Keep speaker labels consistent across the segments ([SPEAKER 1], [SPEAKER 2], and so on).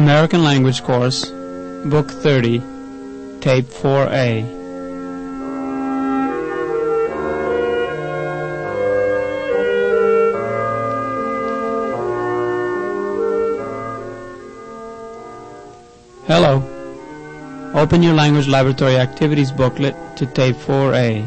[SPEAKER 1] American Language Course, Book 30, Tape 4A. Hello. Open your Language Laboratory Activities booklet to Tape 4A.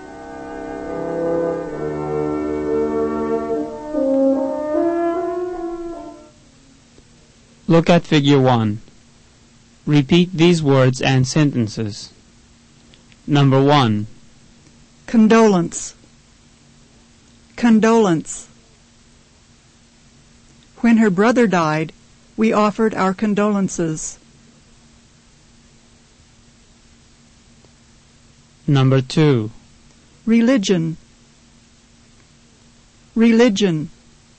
[SPEAKER 1] Look at Figure 1. Repeat these words and sentences. Number 1.
[SPEAKER 2] Condolence. Condolence. When her brother died, we offered our condolences.
[SPEAKER 1] Number 2.
[SPEAKER 2] Religion. Religion.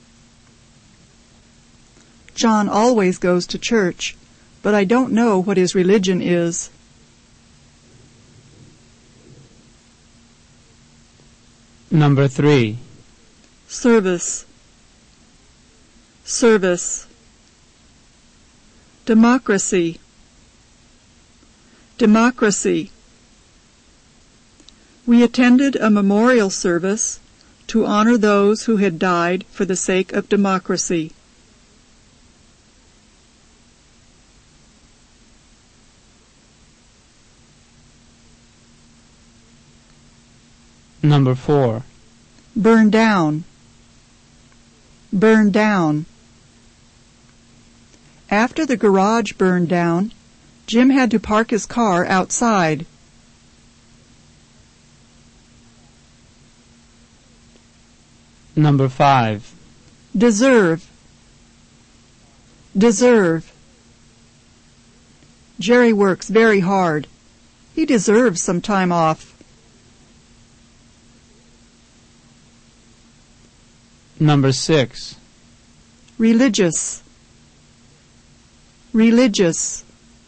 [SPEAKER 2] John always goes to church, but I don't know what his religion is.
[SPEAKER 1] Number 3.
[SPEAKER 2] Service. Service. Democracy. Democracy. We attended a memorial service to honor those who had died for the sake of democracy.
[SPEAKER 1] Number 4.
[SPEAKER 2] Burn down. Burn down. After the garage burned down, Jim had to park his car outside.
[SPEAKER 1] Number 5.
[SPEAKER 2] Deserve. Deserve. Jerry works very hard. He deserves some time off.
[SPEAKER 1] Number 6.
[SPEAKER 2] Religious. Religious.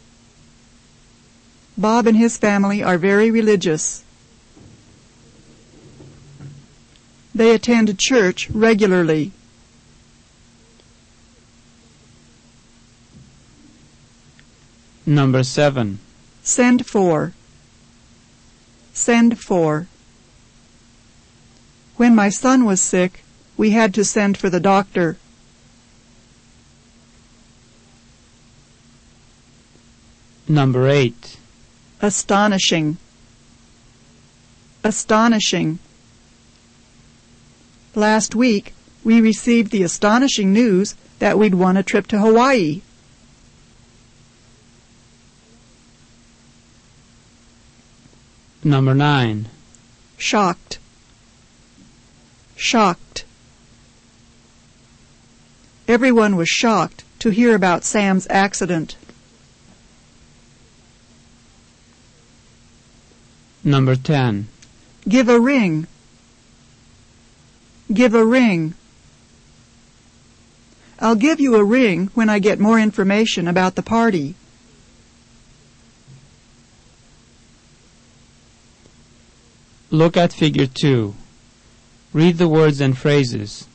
[SPEAKER 2] Bob and his family are very religious. They attend church regularly.
[SPEAKER 1] Number 7.
[SPEAKER 2] Send for. Send for. When my son was sick, we had to send for the doctor.
[SPEAKER 1] Number 8.
[SPEAKER 2] Astonishing. Astonishing. Last week, we received the astonishing news that we'd won a trip to Hawaii.
[SPEAKER 1] Number 9.
[SPEAKER 2] Shocked. Shocked. Everyone was shocked to hear about Sam's accident.
[SPEAKER 1] Number 10.
[SPEAKER 2] Give a ring. Give a ring. I'll give you a ring when I get more information about the party.
[SPEAKER 1] Look at Figure 2. Read the words and phrases.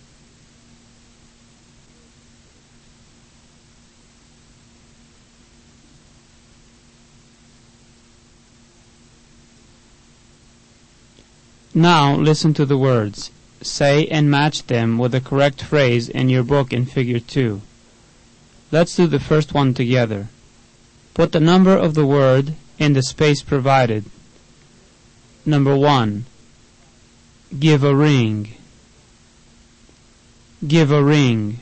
[SPEAKER 1] Now listen to the words. Say and match them with the correct phrase in your book in Figure 2. Let's do the first one together. Put the number of the word in the space provided. Number 1. Give a ring. Give a ring.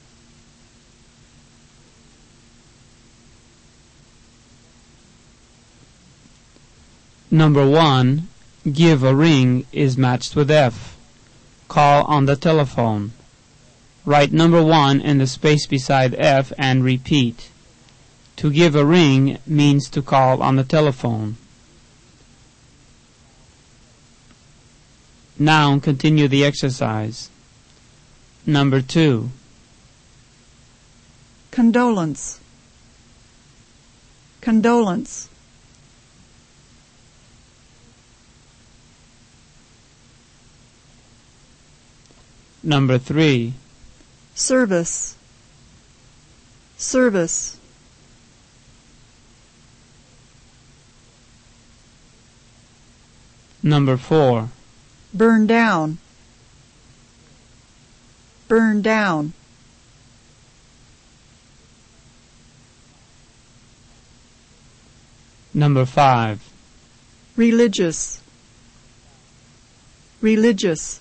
[SPEAKER 1] Number 1. Give a ring is matched with F. Call on the telephone. Write number 1 in the space beside F and repeat. To give a ring means to call on the telephone. Now continue the exercise. Number 2.
[SPEAKER 2] Condolence. Condolence.
[SPEAKER 1] Number 3.
[SPEAKER 2] Service. Service.
[SPEAKER 1] Number 4.
[SPEAKER 2] Burn down. Burn down.
[SPEAKER 1] Number 5.
[SPEAKER 2] Religious. Religious.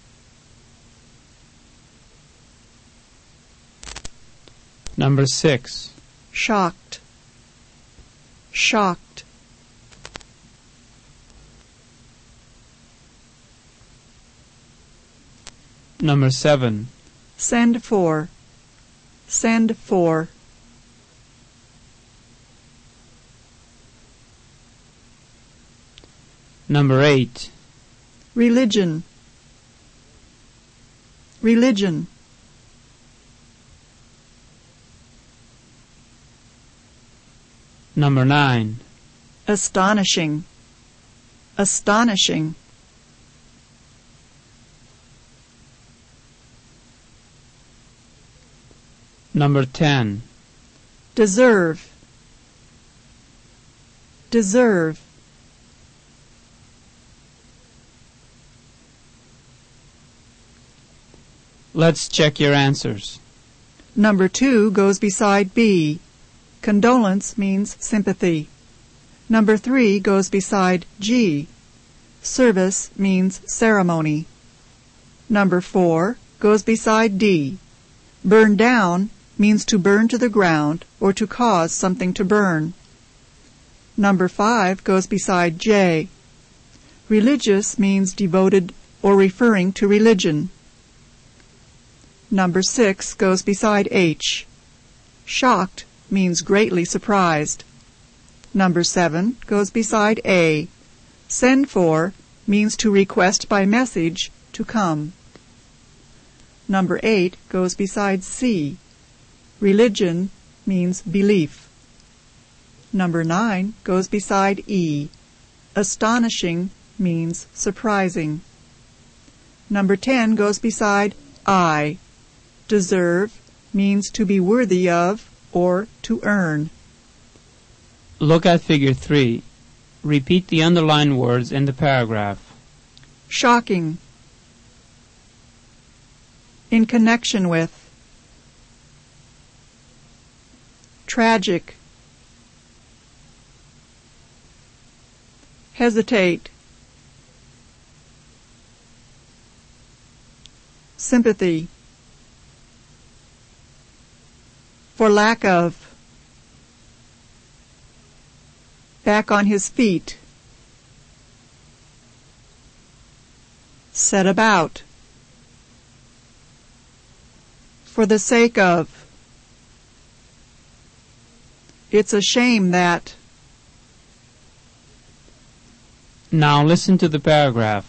[SPEAKER 1] Number 6.
[SPEAKER 2] Shocked. Shocked.
[SPEAKER 1] Number 7.
[SPEAKER 2] Send for. Send for.
[SPEAKER 1] Number 8.
[SPEAKER 2] Religion. Religion.
[SPEAKER 1] Number 9.
[SPEAKER 2] Astonishing. Astonishing.
[SPEAKER 1] Number 10.
[SPEAKER 2] Deserve. Deserve.
[SPEAKER 1] Let's check your answers.
[SPEAKER 2] Number 2 goes beside B. Condolence means sympathy. Number 3 goes beside G. Service means ceremony. Number 4 goes beside D. Burn down means to burn to the ground or to cause something to burn. Number 5 goes beside J. Religious means devoted or referring to religion. Number 6 goes beside H. Shocked means greatly surprised. Number 7 goes beside A. Send for means to request by message to come. Number 8 goes beside C. Religion means belief. Number 9 goes beside E. Astonishing means surprising. Number 10 goes beside I. Deserve means to be worthy of or to earn.
[SPEAKER 1] Look at Figure 3. Repeat the underlined words in the paragraph.
[SPEAKER 2] Shocking. In connection with. Tragic. Hesitate. Sympathy. For lack of. Back on his feet. Set about. For the sake of. It's a shame that.
[SPEAKER 1] Now listen to the paragraph.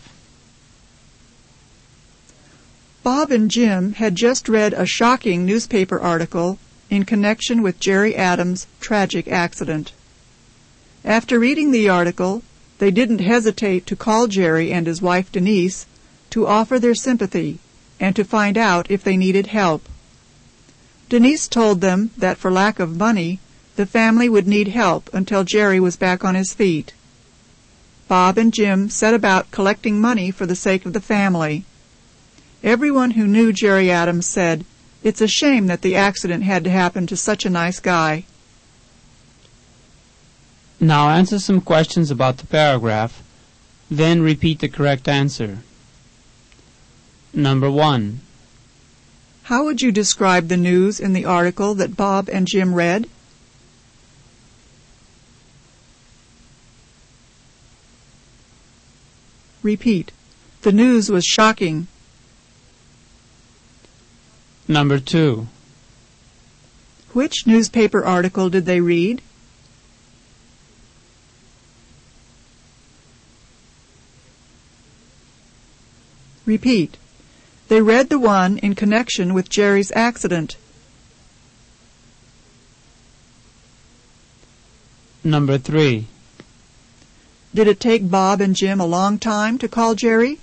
[SPEAKER 2] Bob and Jim had just read a shocking newspaper article in connection with Jerry Adams' tragic accident. After reading the article, they didn't hesitate to call Jerry and his wife Denise to offer their sympathy and to find out if they needed help. Denise told them that for lack of money, the family would need help until Jerry was back on his feet. Bob and Jim set about collecting money for the sake of the family. Everyone who knew Jerry Adams said, "It's a shame that the accident had to happen to such a nice guy."
[SPEAKER 1] Now answer some questions about the paragraph, then repeat the correct answer. Number 1.
[SPEAKER 2] How would you describe the news in the article that Bob and Jim read? Repeat. The news was shocking.
[SPEAKER 1] Number 2.
[SPEAKER 2] Which newspaper article did they read? Repeat. They read the one in connection with Jerry's accident.
[SPEAKER 1] Number 3.
[SPEAKER 2] Did it take Bob and Jim a long time to call Jerry?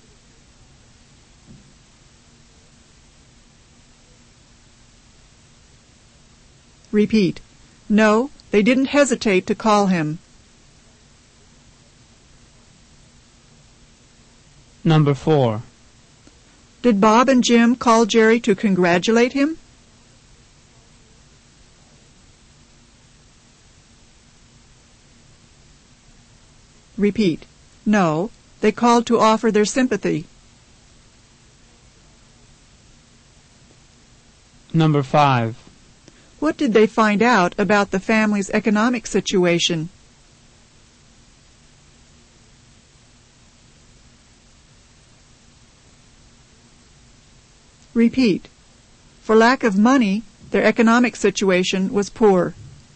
[SPEAKER 2] Repeat. No, they didn't hesitate to call him.
[SPEAKER 1] Number 4.
[SPEAKER 2] Did Bob and Jim call Jerry to congratulate him? Repeat. No, they called to offer their sympathy.
[SPEAKER 1] Number 5.
[SPEAKER 2] What did they find out about the family's economic situation? Repeat. For lack of money, their economic situation was poor.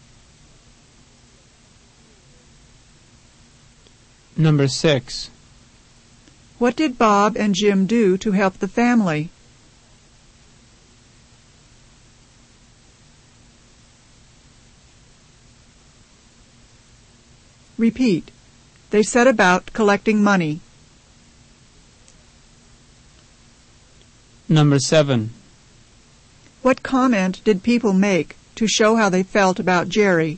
[SPEAKER 1] Number 6.
[SPEAKER 2] What did Bob and Jim do to help the family? Repeat. They set about collecting money.
[SPEAKER 1] Number 7.
[SPEAKER 2] What comment did people make to show how they felt about Jerry?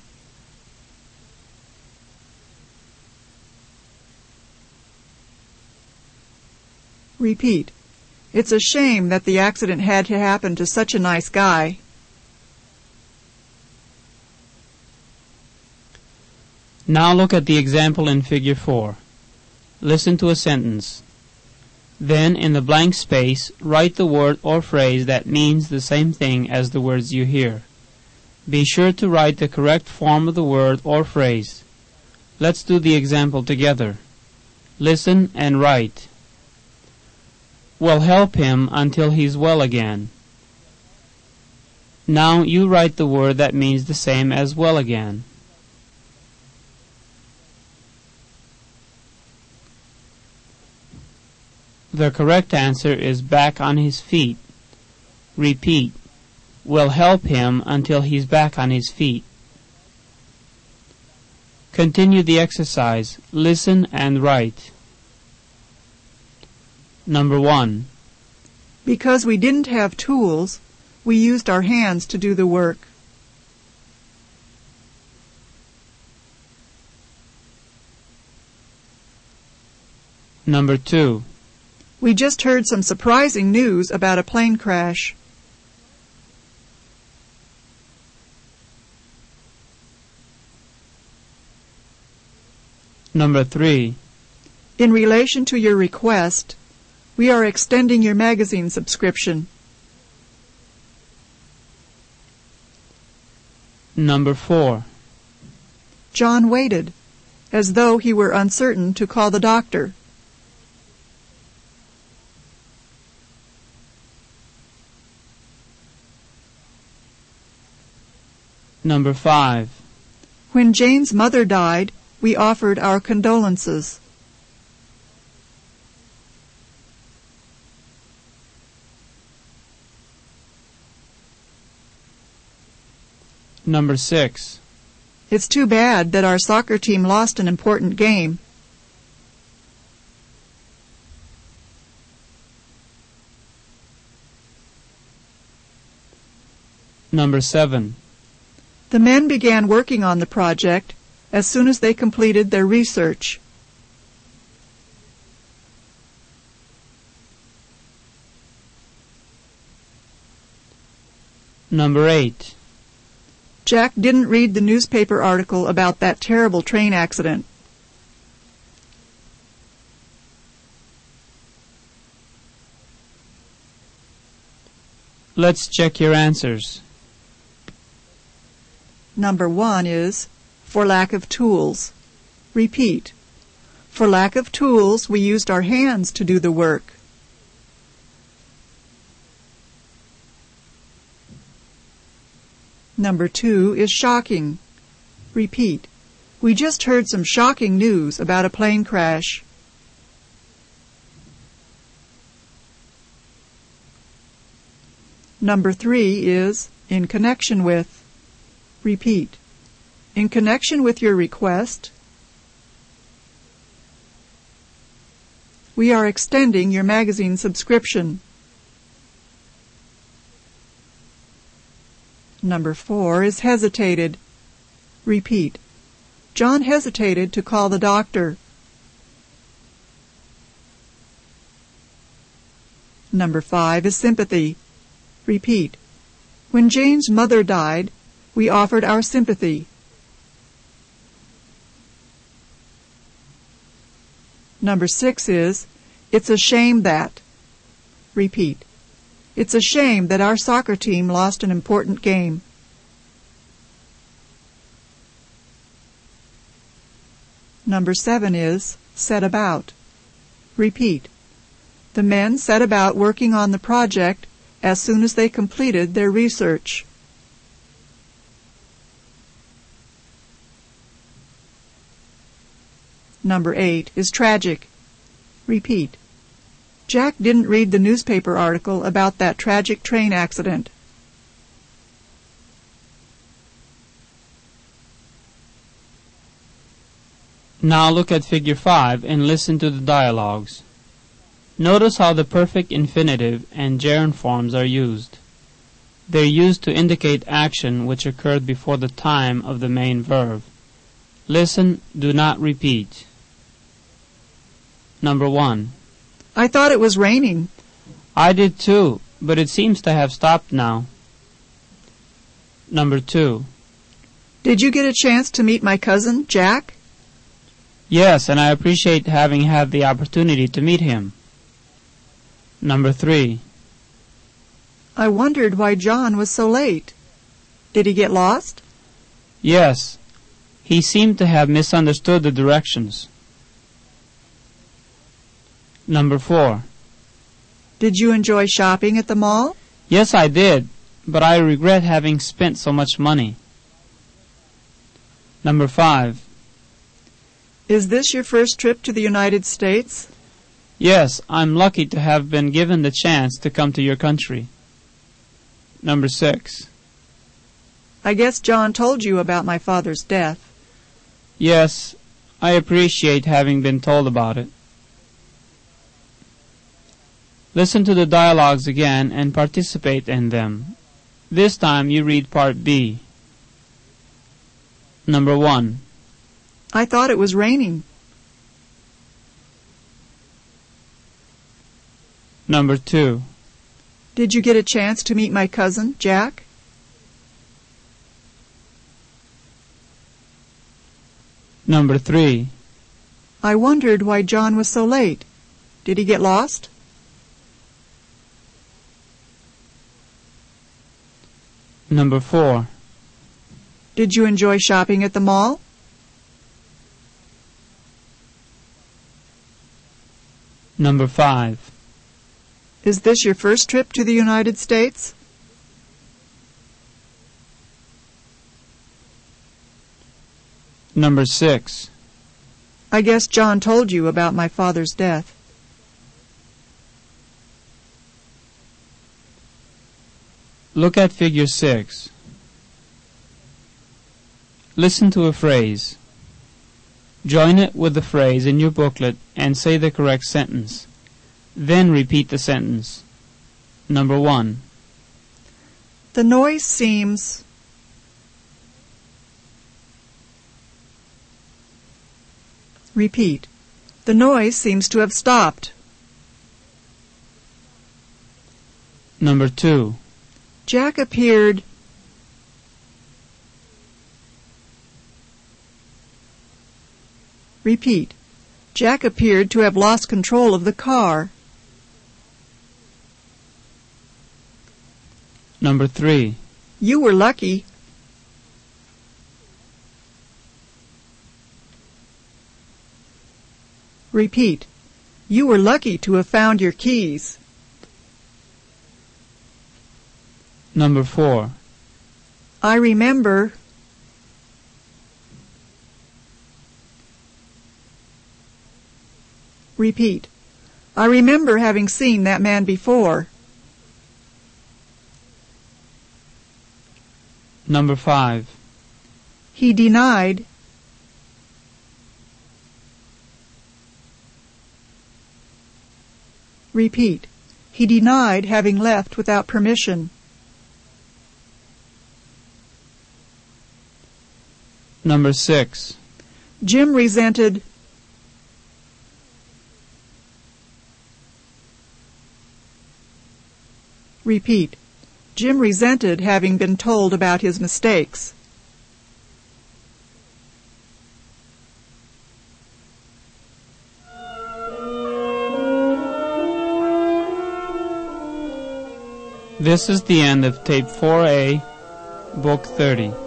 [SPEAKER 2] Repeat. It's a shame that the accident had to happen to such a nice guy.
[SPEAKER 1] Now look at the example in Figure 4. Listen to a sentence. Then, in the blank space, write the word or phrase that means the same thing as the words you hear. Be sure to write the correct form of the word or phrase. Let's do the example together. Listen and write. We'll help him until he's well again. Now you write the word that means the same as well again. The correct answer is back on his feet. Repeat. We'll help him until he's back on his feet. Continue the exercise. Listen and write. Number 1.
[SPEAKER 2] Because we didn't have tools, we used our hands to do the work.
[SPEAKER 1] Number 2.
[SPEAKER 2] We just heard some surprising news about a plane crash.
[SPEAKER 1] Number 3.
[SPEAKER 2] In relation to your request, we are extending your magazine subscription.
[SPEAKER 1] Number 4.
[SPEAKER 2] John waited, as though he were uncertain to call the doctor.
[SPEAKER 1] Number 5.
[SPEAKER 2] When Jane's mother died, we offered our condolences.
[SPEAKER 1] Number 6.
[SPEAKER 2] It's too bad that our soccer team lost an important game.
[SPEAKER 1] Number 7.
[SPEAKER 2] The men began working on the project as soon as they completed their research.
[SPEAKER 1] Number 8.
[SPEAKER 2] Jack didn't read the newspaper article about that terrible train accident.
[SPEAKER 1] Let's check your answers.
[SPEAKER 2] Number 1 is for lack of tools. Repeat. For lack of tools, we used our hands to do the work. Number 2 is shocking. Repeat. We just heard some shocking news about a plane crash. Number 3 is in connection with. Repeat. In connection with your request, we are extending your magazine subscription. Number 4 is hesitated. Repeat. John hesitated to call the doctor. Number 5 is sympathy. Repeat. When Jane's mother died, we offered our sympathy. Number 6 is, it's a shame that. Repeat. It's a shame that our soccer team lost an important game. Number 7 is, set about. Repeat. The men set about working on the project as soon as they completed their research. Number 8 is tragic. Repeat. Jack didn't read the newspaper article about that tragic train accident.
[SPEAKER 1] Now look at Figure 5 and listen to the dialogues. Notice how the perfect infinitive and gerund forms are used. They're used to indicate action which occurred before the time of the main verb. Listen, do not repeat. Number 1.
[SPEAKER 2] I thought it was raining.
[SPEAKER 1] I did too, but it seems to have stopped now. Number 2.
[SPEAKER 2] Did you get a chance to meet my cousin, Jack?
[SPEAKER 1] Yes, and I appreciate having had the opportunity to meet him. Number 3.
[SPEAKER 2] I wondered why John was so late. Did he get lost?
[SPEAKER 1] Yes, he seemed to have misunderstood the directions. Number 4.
[SPEAKER 2] Did you enjoy shopping at the mall?
[SPEAKER 1] Yes, I did, but I regret having spent so much money. Number 5.
[SPEAKER 2] Is this your first trip to the United States?
[SPEAKER 1] Yes, I'm lucky to have been given the chance to come to your country. Number 6.
[SPEAKER 2] I guess John told you about my father's death.
[SPEAKER 1] Yes, I appreciate having been told about it. Listen to the dialogues again and participate in them. This time you read Part B. Number 1.
[SPEAKER 2] I thought it was raining.
[SPEAKER 1] Number 2.
[SPEAKER 2] Did you get a chance to meet my cousin, Jack?
[SPEAKER 1] Number 3.
[SPEAKER 2] I wondered why John was so late. Did he get lost?
[SPEAKER 1] Number 4.
[SPEAKER 2] Did you enjoy shopping at the mall?
[SPEAKER 1] Number 5.
[SPEAKER 2] Is this your first trip to the United States?
[SPEAKER 1] Number 6.
[SPEAKER 2] I guess John told you about my father's death.
[SPEAKER 1] Look at Figure 6. Listen to a phrase. Join it with the phrase in your booklet and say the correct sentence. Then repeat the sentence. Number 1.
[SPEAKER 2] The noise seems... Repeat. The noise seems to have stopped.
[SPEAKER 1] Number 2.
[SPEAKER 2] Jack appeared... Repeat. Jack appeared to have lost control of the car.
[SPEAKER 1] Number 3.
[SPEAKER 2] You were lucky. Repeat. You were lucky to have found your keys.
[SPEAKER 1] Number 4.
[SPEAKER 2] I remember... Repeat. I remember having seen that man before.
[SPEAKER 1] Number 5.
[SPEAKER 2] He denied... Repeat. He denied having left without permission.
[SPEAKER 1] Number 6.
[SPEAKER 2] Jim resented... Repeat. Jim resented having been told about his mistakes.
[SPEAKER 1] This is the end of Tape 4A, Book 30.